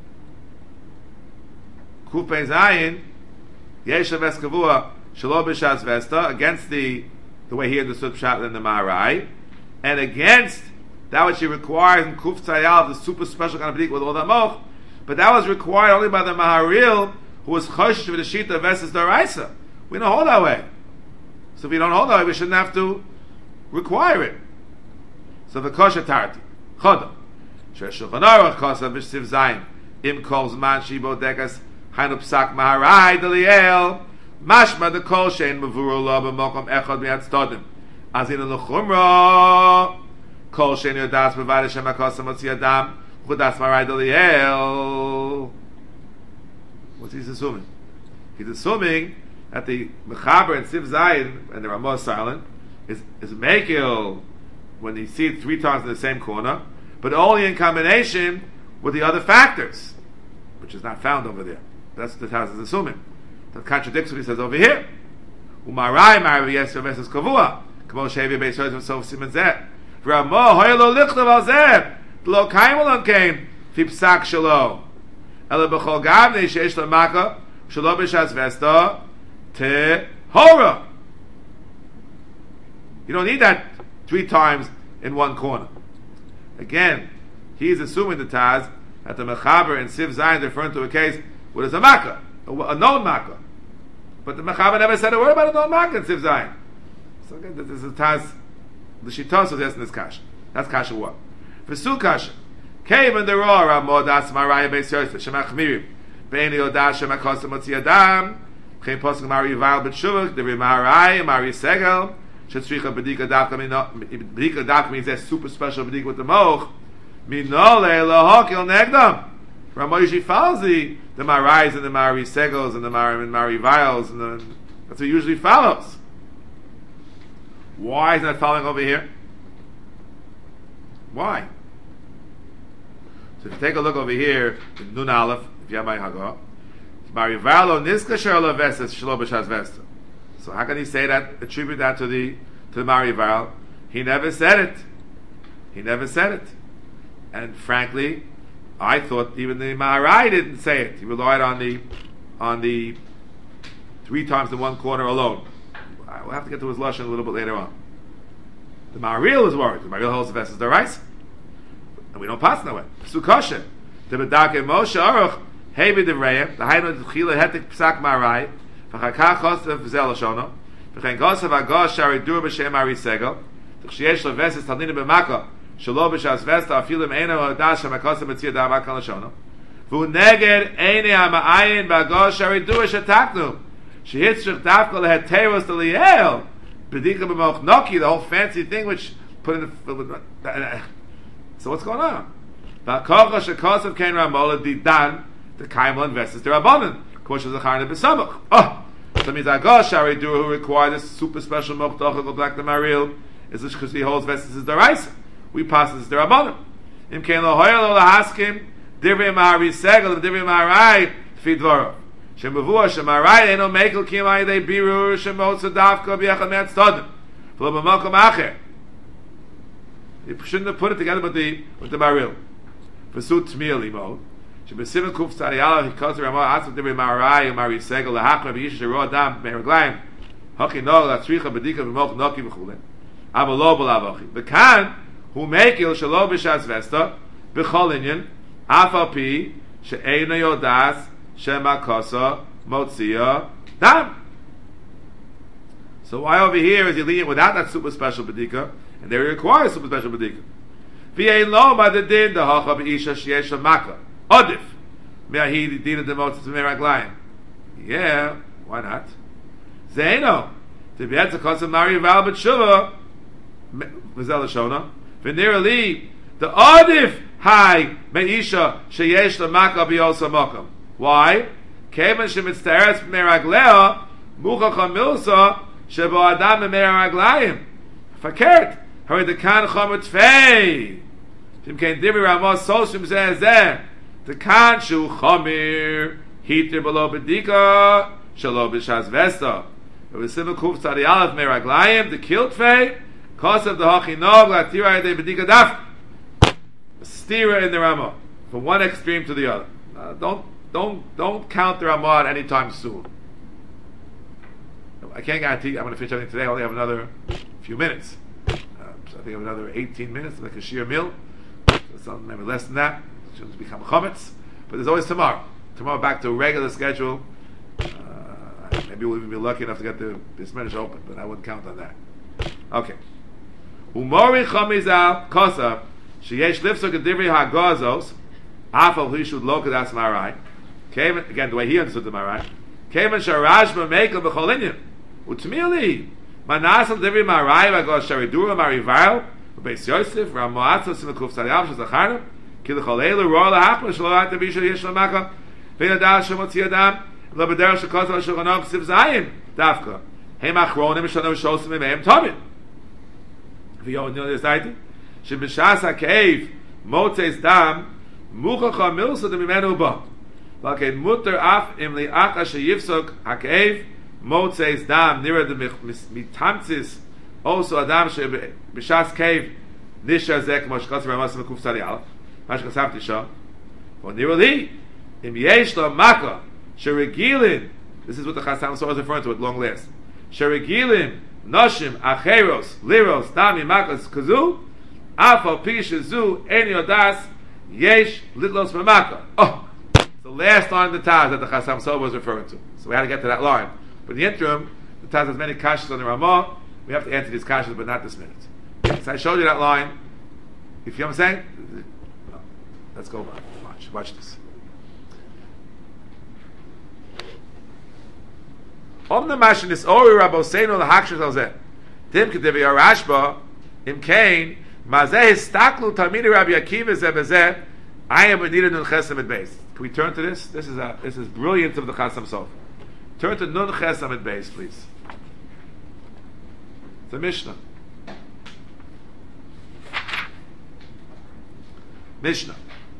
Yeshav Eskavua, Shalo B'Shas Vesta, against the way he understood Pshat in the Maharai, and against that which he requires in Kuf Tzayal, the super special kind of b'dik with all that moch, but that was required only by the Maharil, who was choshesh with the Shita of Veses Doraisa. We don't hold that way. So if we don't hold that way, we shouldn't have to require it. So the kosher tarti chodam sheshulchan aruch kosav b'shtiv zayin im kol zman shibo dekas hainu psak maharai deliel mashma the kol shein mavuru lo b'mokom echad mi'at stodim as in the chumra kol shein yodas b'vayda shem hakosa motzi adam chudas maharai deliel. What's he assuming? He's assuming that the mechaber and siv zayin and the Ramah is silent is mekil when you see it 3 times in the same corner, but only in combination with the other factors, which is not found over there. That's what the Taz is assuming. That contradicts what he says over here. Umarai marav yesir veses kavua, kamo shevi beis yotzim sof simen zeh. V'Ramah hoyelo lichtav al zeh, v'lo kaimol ankein, fi psak shalo. Ela b'chol gavnei sheish l'maka, shalo b'shas vesta, te hora. You don't need that 3 times in one corner. Again, he's assuming the Taz that the Mechaber and Siv Zayin is referring to a case where there's a Makkah, a known Makkah. But the Mechaber never said a word about a known Makkah in Siv Zayin. So again, this is a Taz, the Shitos is asking this Kasha. That's Kasha 1. For Su Kasha, Kevin the Roar, Modas Maraya Beis Yosef, Shemach Mirim, Beini Yodah Shemach Hosa Motzi Adam, Chen Posuk Mari Val B'Shuvah, Devi Marai, Mari Segel, Shetzricha B'dika Dafka means that super special B'dika with the Moch. Minole Lahokil Negdam. Ramah usually follows the Marais and the Mari Segels and the Mari Vials, and that's what it usually follows. Why is it not following over here? Why? So if you take a look over here, in Nun Aleph, if you have my Hagah, Mari Valo Niska Sherla Vestas Shlo B'Shas Vesta. So how can he say that, attribute that to the Marival? He never said it. And frankly, I thought even the Maharai didn't say it. He relied on the 3 times in one corner alone. We'll have to get to his lashon a little bit later on. The Maharil is worried. The Maharil holds the Vestas Doraisa, and we don't pass that way. Sukasha, the Bedake Moshe Aruch Hebi Devrayim, the Hainu Chila Hetik Psak Maharai. V'chakach chosav v'zel l'shono v'chen chosav agos shari dur b'shem Ari Segel t'chsheyesh levesis talnina b'maka shelo b'shas vesta afilim eino ha'dash ha'makosav b'tziyah da'amak l'shono v'hu neged eini ha'ma'ayin b'agos shari dur shetaknu shehitzrich dafka leheteros d'liel b'dika b'moch noki, the whole fancy thing which put in the... So what's going on? V'akocha shekosav kein ramola didan the kaimel invests the rabbanon. Oh, so that means Agos Shari Dur, who required this super special Mochtach of the Black the Maril, is this because he holds Vestas is Daraisa. We pass this the Rabbanim. Im kein lo hoyel lo haskim divrei ma'ari segel and divrei ma'arai fi dvoro. Shemavua shemarai eno mekel kimai de biru shemotza davka b'yachad me'at stodim. V'lo b'malkom acher. You shouldn't have put it together with the Maril. V'sut tmiyah limo. Shebesimen kuf tzadi alav hikozer ramah atzv divrei ma'arai u'mari segel lahachma v'yish shero adam me'reglayim. Hoki no latzricha b'dika v'molch noki v'chule. Avalo b'lavochi. V'kan hu mekel shelo b'shas vesta b'chol inyan afal pi she'eino yodas shema kosa motzia dam. So why over here is he leading without that super special bedika, and they require super special bedika? V'yein lo ma de din de hacha b'isha sheyesh maka odif me'ahi din de motzia me'raglayim. Yeah, why not? Zeino to be able to cause a mari val b'tshuva v'zel l'shona v'nira li the odif hai me'isha sheyesh maka b'yosa makam. Why? Kevan shemitzteres b'meraglea muchacha milsa shebo adam b'meraglayim. Fakert. Hurry the kan chomet fei. Shim kein divi ramos soshim zeh zeh. The kan shu chomir hitir below bedika shalo b'shas vesta. It was simple kuf tzadi aleph meraglayim. The kilt fei. Kosev the hachinog latira yedei bedika daf. Stira in the Ramah from one extreme to the other. Don't count the Ramah anytime soon. I can't guarantee I'm going to finish everything today. I only have another few minutes. So I think I have another 18 minutes, like a sheer meal. So something maybe less than that. It shouldn't become chametz. But there's always tomorrow. Tomorrow back to a regular schedule. Maybe we'll even be lucky enough to get the Bismenish open, but I wouldn't count on that. Okay. Umori chamizal kosa sheyesh lifsuk adivri hagazos afal hishud lokadas marai. Came again the way he understood the marai. Came and sharajma mekel b'cholinim utmili manasal divri marai v'agos sharidura marival v'beis Yosef ramoatzos imekuf tzadiav shzacharnim ki l'choleilu roa lahachma shloat devisha yesh lamaka v'yadal shemotzi adam l'beder shekotel shulchanok siv zayin dafka hem achronim shonim shosim imeim tomim v'yod nil yisayti shebishas ha'keiv motzes dam muchacha milsa demimenu ba Lakein mutter af im li'acha sheyifsok ha'keiv motzes dam nira de mitamtzis also adam shebishas keiv nisha zek moshkatz ramasim kuf tzadi alef mashkas haftisha or nira li im yesh lo maka sheregilin. This is what the Chasam Sofer is referring to at long last. Sheregilin noshim acheros liros dami makas kazu afal pisha zu en yodas yesh litlos memaka. Oh, the last line of the Taz that the Chasam Sofer was referring to. So we had to get to that line. But in the interim, the Taz has many kashas on the Ramah. We have to answer these kashas, but not this minute. So I showed you that line. If you know what I'm saying, let's go on. Watch this. Om the mashin is ori raboseinu lahakshus alzeh. Tim kedevi arashba im kain mazeh histaklu tamidi Rabbi Akiva zeh bezeh. I am needed nun chesam at base. Can we turn to this? This is brilliant of the Chasam Sofer. Turn to nun chesam at base, please. The Mishnah. Mishnah.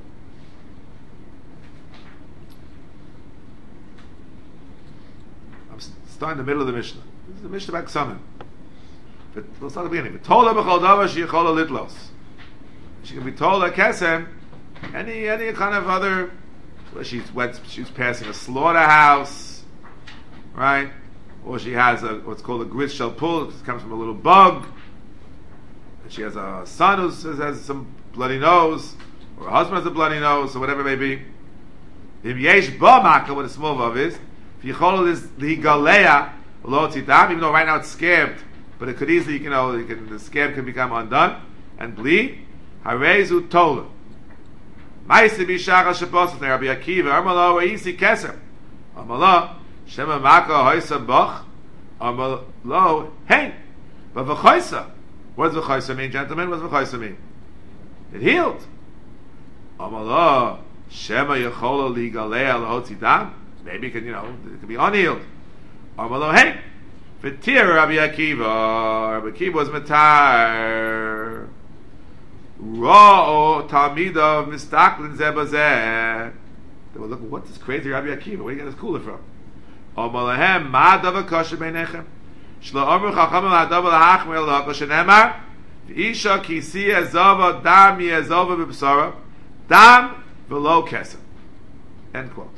I'm starting in the middle of the Mishnah. This is the Mishnah about Ksamen. But we'll start at the beginning. Told her b'chol davar sheyichol litlos. She can be told a kesem. Any kind of other, she's passing a slaughterhouse, right? Or she has what's called a gris shel pul. It comes from a little bug. And she has a son who has some bloody nose, or a husband has a bloody nose, or whatever it may be. If yesh ba maka, what a small vav is, if yichol is ligalea lo tzidam, even though right now it's scabbed, but it could easily, the scab can become undone and bleed. Harezu tola. Ma'isi b'shachar sheposat Rabbi Akiva Amalo Reisi Keser Amalo Shema Maka Hoysa Boch Amalo Hey, but v'choysa. What does v'choysa mean, gentlemen? What does v'choysa mean? It healed. Amalo Shema Yechola Ligalea L'Hotzidam. Maybe it could be unhealed. Amalo Hey, v'tir Rabbi Akiva. Rabbi Akiva was matar. Ra'o Talmidav Mistaklin Zebazeh. They were looking, what's this crazy Rabbi Akiva? Where do you get this cooler from? Omalahem Ma'adav Akosha Beinechem. Shlo Omer Chachamim Ha'adav L'Hachmer L'Akosha Nemar. Isha Kisi Ezava Dam Yezova B'Bsara. Dam V'lo Kesem. End quote.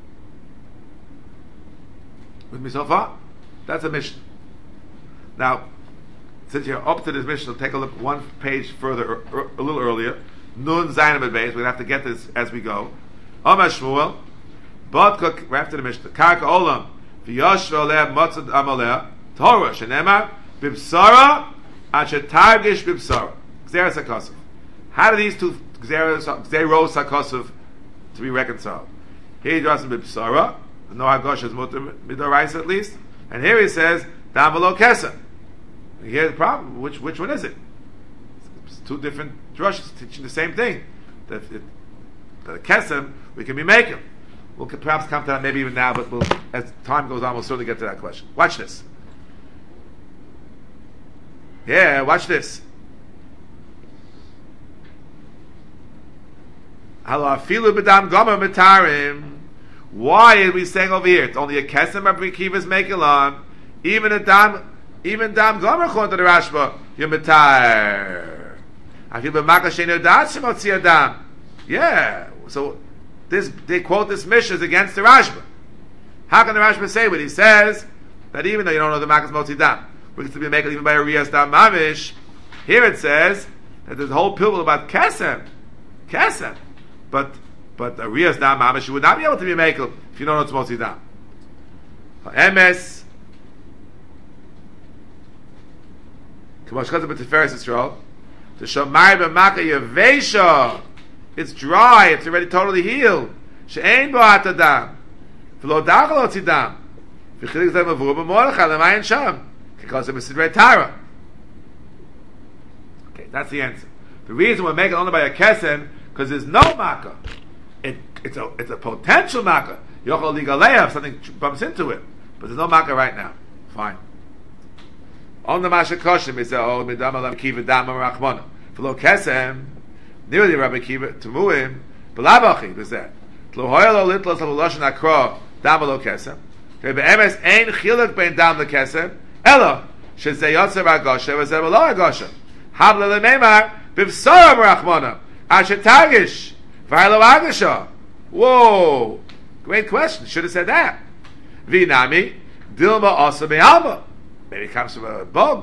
With me so far? That's a Mishnah. Now, since you're up to this Mishnah, take a look one page further, a little earlier. Nun Zayin Amud Beis. We're going to have to get this as we go. Amar Shmuel. Bodka, we're after the Mishnah. Karka Olam. V'yoshva Oleh Motzad Amaleh. Torah. Shenemar. B'Bsara. Asher Targish B'Bsara. Gzeras HaKosov. How do these two Gzeros HaKosov to be reconciled? Here he draws B'Bsara. No Hagosh is Mutter Midorais at least. And here he says, Dam V'lo Kesem. Here's the problem. Which one is it? It's two different drushes teaching the same thing. The Kesem, we can be making. We'll perhaps come to that maybe even now, but as time goes on, we'll certainly get to that question. Watch this. Yeah, watch this. Halafilu b'dam gomer mitarim. Why are we saying over here? It's only a Kesem Rabbi Akiva is making on. Even dam gomer according to the Rashba, you're mitar. I feel b'maka sheinu dat shemotzi adam. Yeah. So they quote this Mishnah against the Rashba. How can the Rashba say what he says? That even though you don't know the makas motzi dam, we can still be making even by a riyas dam mamish. Here it says that there's a whole pilgul about Kesem. But a riyas dam mamish you would not be able to be makel if you don't know it's motzi dam. Emes. The Shomai b'maka yevesha. It's dry. It's already totally healed. She'ein bo atadam. V'lo dachal otzidam. V'chilik zeh mavur b'morachah l'mayin sham. Because of Sidrei Tara. Okay, that's the answer. The reason we're making only by a kesem because there's no makkah. It's a potential makkah. Yochel ligaleya if something bumps into it, but there's no makkah right now. Fine. On the Masha Koshim, he said, "Oh, midam alam kiva dam rachmana." V'lo kesem, nearly Rabbi Kiva Tumuim, b'labachi was that. Lo hoyelo litlos avuloshin akro dam lo kesem. Be'emes ein chiluk bein dam lo kesem. Ella shezeh yotzer agosha v'zeh v'lo agosha. Havle lemeimar b'vsara rachmana asher tagish v'aylo agosha. Whoa, great question. Should have said that. V'nami dilma asa be'alma. Maybe it comes from a bug.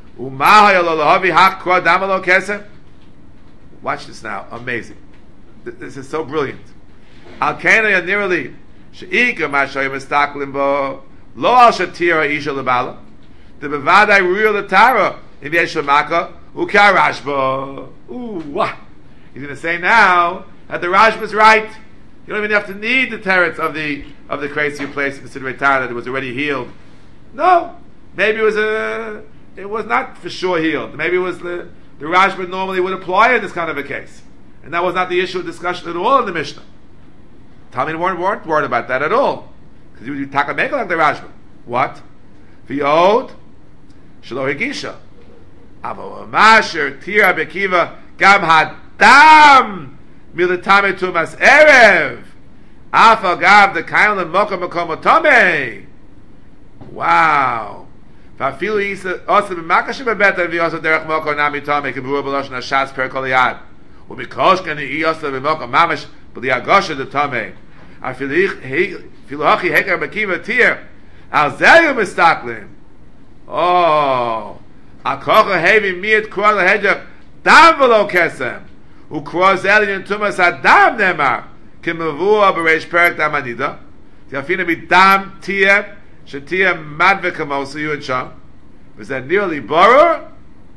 Watch this now. Amazing. This is so brilliant. Al Kana Yanirali Sheika Mashay Mistaklim Bo Lo Al Shatira Isha Labala the Bavadai Real the Tara in the Eshamaka Ukar Rashba. Ooh, what? He's going to say now that the Rashba is right. You don't even have to need the teretz of the crazy place in the Sidrei Tara that it was already healed. No. Maybe it was not for sure healed. Maybe it was the Rashba normally would apply in this kind of a case. And that was not the issue of discussion at all in the Mishnah. Talmud weren't worried about that at all. Because you would taka make like the Rashba. What? V'yod shelo higisha. Avo masher tira bekiva gam hadam militame tumas erev. Afa gav the kain lemokom makom otome. Wow. Vafilu yisa also b'makashim b'betar v'yosa derech moko nami tome kiburu b'loshen hashas per kol yad. U'mikosh kani yisa b'moko mamash b'li agosha de tome. Afilu hachi hekar b'kiva tir. Al zeyu mistaklim. Oh. Akocha hevi miyat kua lehedjak dam v'lo kesem. U'kua zelin tumas adam nemar. Kimavua b'reish perak dam anida. Tiafina b'dam tir. Shatia madvekamosu you and Sham. Was that nearly borrow?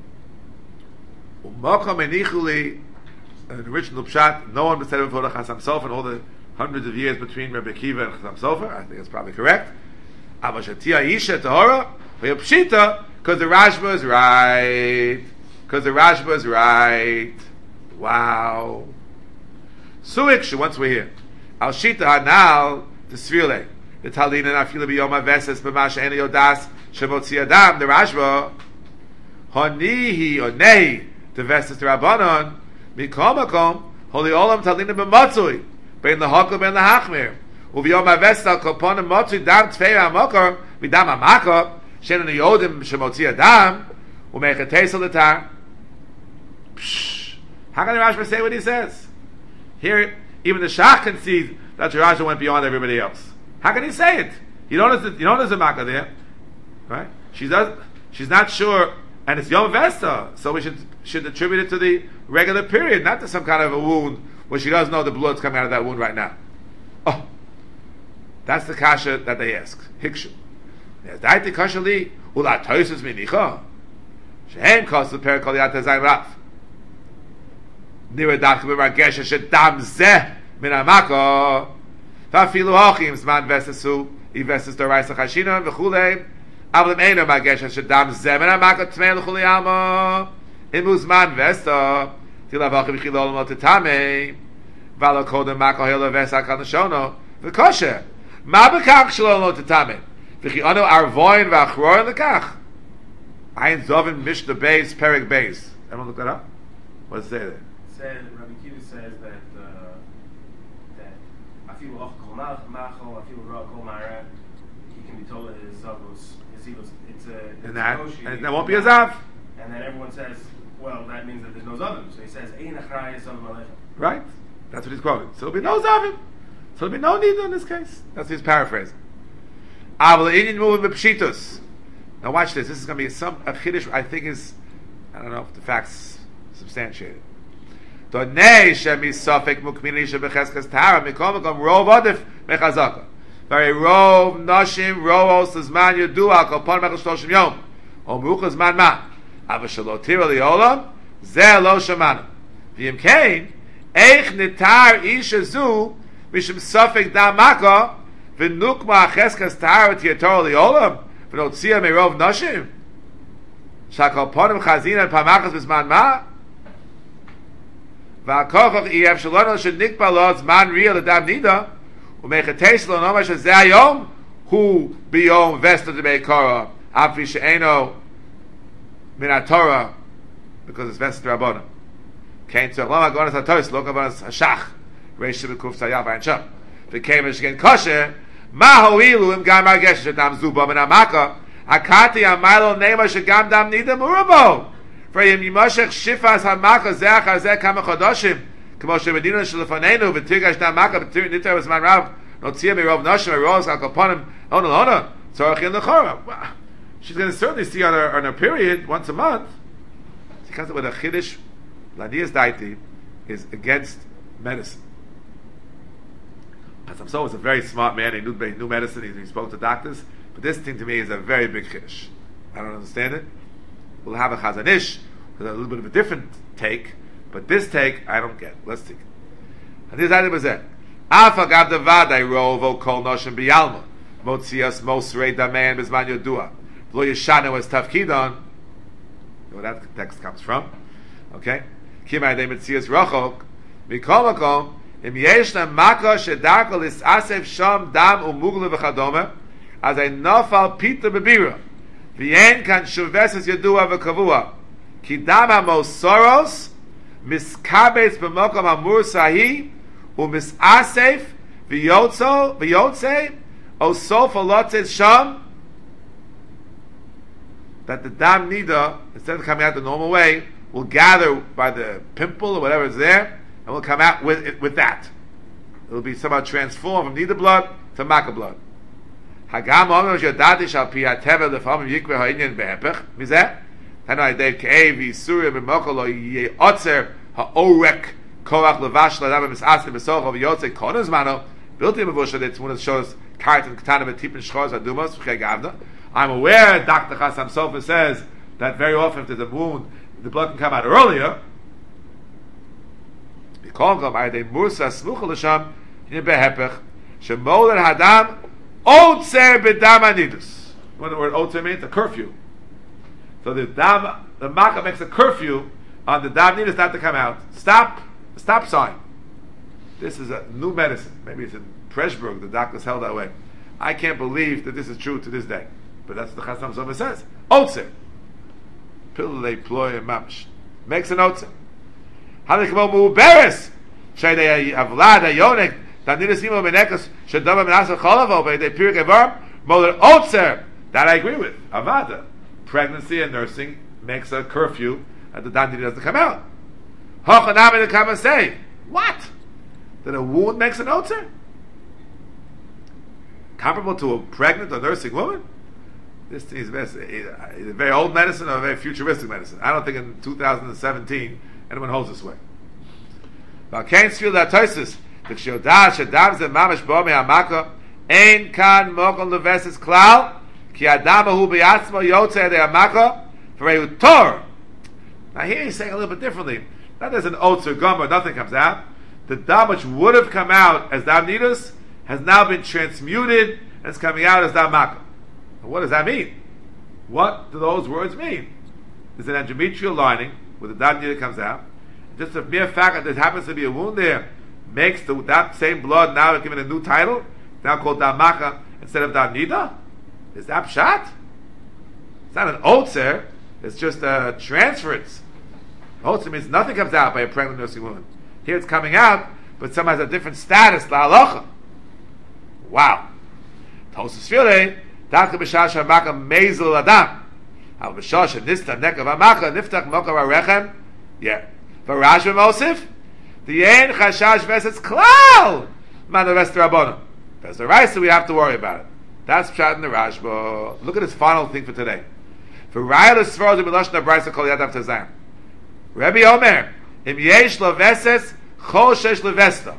Umakam enichuli, an original pshat, no one said it before the Chasam Sofer and all the hundreds of years between Rabbi Akiva and Chasam Sofer. I think it's probably correct. Ava Shatia Isha Tahora, Pshita, because the Rashba is right. Because the Rashba is right. Wow. Suikshu, once we're here. Al Shita Hanal, the Srile. The Talina Nafila Biyoma Veses B'Masha Eni Yodas Shemotzi Adam the Rashba Honihi or Nei the Veses Rabbanon Mikomakom, holy olam talina b'matzui, bein lahakol bein lahachmir. Uviyom avesta koponim matzui dam tfei amakor, midam amakor, shenin yodim shemotzi adam, umechetes alatar. How can the Rashba say what he says? Here, even the Shach concedes that Rashi went beyond everybody else. How can he say it? You don't know the Makkah there, right? She's not sure, and it's Yom Vesta, so we should attribute it to the regular period, not to some kind of a wound where she doesn't know the blood's coming out of that wound right now. Oh, that's the kasha that they ask. Hikshu. Yes, daiti kasha li ula toisus minicha. Shehem kosu per kol yat zayin raf. Nira dach b'margesha shedam zeh min hamako. Vafilu hachim zman vesesu iveses doraisa chashina v'chulei. Avlim eino margesha shedam zeh min hamako tmei l'chuli alma. Imu zman vesta tilav hachim chilol mo tetamei. V'alo kodem mako hilo vesa kal neshono v'kosher. Ma b'kach shelo lo tetamei. V'chi ono arvoin v'achroin l'kach. Ayin Zovin Mishnah Beis Perek Beis. Everyone look that up? What does it say there? Rabbi Kiva says that afilu och kol machol, afilu ra kol mara, he can be told that his evils. It's and that won't be a zav. And then everyone says, well, that means that there's no zavim. So he says, ein achrayis zavim aleichem. Right? That's what he's quoting. So there'll be no zavim. So there'll be no need in this case. That's his paraphrasing. Aval inyan moving b'pshitus. Now watch this. This is going to be a chiddush. I think I don't know if the facts substantiated. Donei shemi sofek mukmini shebecheskas tara mikom mikom rov adif mechazaka. Very rov nashim rov os zman yudua kolpon mechel shloshim yom o mucha zman ma ava shelo tira liolam zeh lo shamanu v'im kein eich nitar isha zu mishim sofek dam maka v'nukma cheskas tara tiyator liolam v'notzia merov nashim shakol ponim chazina pamachas b'zman ma v'akochoch iyef shalono shenikba lo zman real adam nida u'mechetes lo noma shezeh hayom hu biyom vesta debeikora afi she'eno min haTorah because it's vesta rabbanon kein tzorch lo magonas hatois lo kavanas hashach reish shebekuf tzayah v'ayin sham v'keim eshken kosher ma ho'ilu im gam margesh shedam zuba min hamaka akati amaylo nema shegam dam nida murabo Frayim Yimoshech Shifas Hamaka Zeh Chazeh Kama Chodoshim Kmo Shemedina Shelefanenu V'tirgash Damaka V'tir Niter V'zman Rav Notzia Mirov Noshim Eroz Al Kaponim Ona Lona Tzorach in Lechora. She's going to certainly see on her period once a month. Because with a Chiddush Lanias Daiti is against medicine. Samson was a very smart man. He knew medicine. He spoke to doctors. But this thing to me is a very big Chiddush. I don't understand it. We'll have a Chazon Ish with a little bit of a different take, but this take I don't get. Let's take it. And this item is it. Afa gab devadai rovo kol noshim biyalma motzias mosrei damein bezman yodua lo yeshana was tafkidon. You know where that text comes from? Okay. Kimai de mitzias rochok mikol makom im yeshna maka shedarko lisasef sham dam umugla v'chadome as a nafal pita bebira. V'yen kan shuveses yadua v'kavua ki dam ha-mosoros miskabetz b'mokom hamur sahi u'misasef v'yotze osof alotzes sham that the dam nida, instead of coming out the normal way, will gather by the pimple or whatever is there and will come out with that. It will be somehow transformed from nida blood to maka blood. Hagam omem yodati shal pi hateva lefamim yikve ha'inyan behepech mizeh tanu ha'idei k'ei v'yisurim b'mokol lo ye'otzer ha'orek koach levash l'adam b'mis'aseh b'socho v'yotze konen zmano bilti mevusha de tmunas shows karet and ketana b'tipin shchos adumos v'chei gavna. I'm aware Dr. Chassam Sofer says that very often if there's a wound the blood can come out earlier. B'kol gam ha'idei mursa smucha l'sham yin behepech shemoler hadam Otzer b'dam anidus. What the word otzer means? A curfew. So the makkah makes a curfew on the dam nidus not to come out. Stop sign. This is a new medicine. Maybe it's in Preshburg. The doctors held that way. I can't believe that this is true to this day. But that's what the Chassam Sofer says. Otzer. Pillei ploy mamish. Makes an otzer. How do they come out muberes? Shay they avlad ayonek. Danidus imo menekas shadama menasa cholavo. They pirik evar moler otzer. That I agree with. Avada. Pregnancy and nursing makes a curfew and the dandini doesn't come out. Hochanami to come and say, what? That a wound makes an otzer? Comparable to a pregnant or nursing woman? This thing is either very old medicine or very futuristic medicine. I don't think in 2017 anyone holds this way. Valkain's field that toises the kshodah shadam ze mamash bo me'amaka ein kan mokon leveses klal ki adam hu be'atzmo yotze de amaka for tor. Now here he's saying a little bit differently. Not there's an oats or gum or nothing comes out. The dam which would have come out as dam nidus has now been transmuted and it's coming out as dam maka. What does that mean? What do those words mean? There's an endometrial lining where the dam nidus comes out. Just the mere fact that there happens to be a wound there makes that same blood now given a new title, now called dam maka instead of dam nida. Is that pshat? It's not an otzer. It's just a transference. Otzer means nothing comes out by a pregnant nursing woman. Here it's coming out, but some has a different status. La halacha. Wow. Tosus File, Daka B'Shash HaMaka Mezel Adam. Al B'Shash Nista Nekav HaMaka Niftach Mokav HaRechem. Yeah. V'Rash V'Mosif. The Ein Chashash Veses Klal. Man the rest of Rabbanim. There's the Raisa we have to worry about it. That's Pshat in the Rashba. Look at his final thing for today. For Raya L'Svar the Miloshna Brisa Kol Yadav Tazayim. Rabbi Omer, Im Yesh Leveses Chol Shesh Levesta.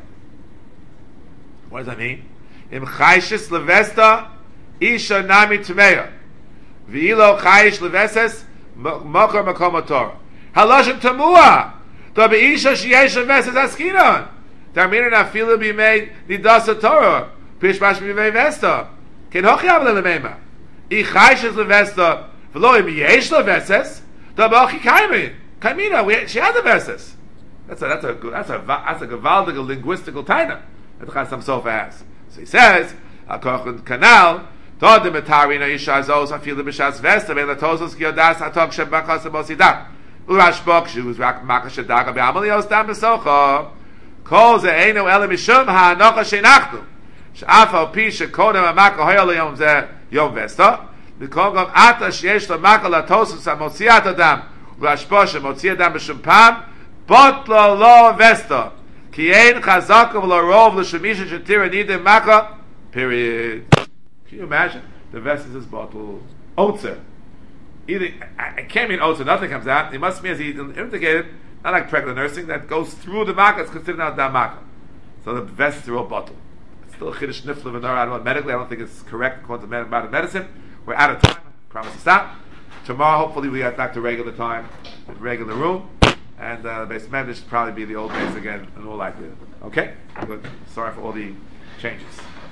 What does that mean? Im Chayshes Levesta Isha Nami Tmeya. V'ilo Chayish Leveses Mokar Makom Torah. Haloshem Tamua. Da Be'isha Sheyesh Leveses Askinon. Tarmina Nafilu B'mei Nidasa Torah. Pishmash B'mei Vesta. Ken Hochi Avle Lemema. I Chayshes Levesta. V'lo Im Yesh Leveses. Da Be'ochi Kaimin. Kaimina, she has a verses. That's a gewaltige linguistical taina that the Chasam Sofer has. So he says, "Akoch kanal tod metarina ishazos afil b'shas vesta ben latosos kiodas atok shebachas bosidak urashbok shuz rak makash daga be'amalios dam besocho kol ze eino ele mishum ha'anocha shenachnu she'af al pi shekodem amaka hoyel yom ze yom vesta v'kol ata sheyesh lamaka latosos amosiat adam Rashbosha Motzi Adam B'Shem Pam Botlo Lo Vesta Ki Ein Chazaka V'Lo Rov L'Shemisha Shetira Nidem Maka. Period. Can you imagine? The Vesta is bottle Otzer. Either it can't mean Otzer. Nothing comes out. It must mean as he indicated, not like pregnant nursing that goes through the Maka. It's considered now Dam Maka. So the Vesta are all bottle. It's still a Chiddush Nifla V'Nor. I don't know medically. I don't think it's correct according to modern medicine. We're out of time. Promise to stop. Tomorrow, hopefully, we get back to regular time, with regular room, and the base medrash should probably be the old base again, in all likelihood. Okay? Good. Sorry for all the changes.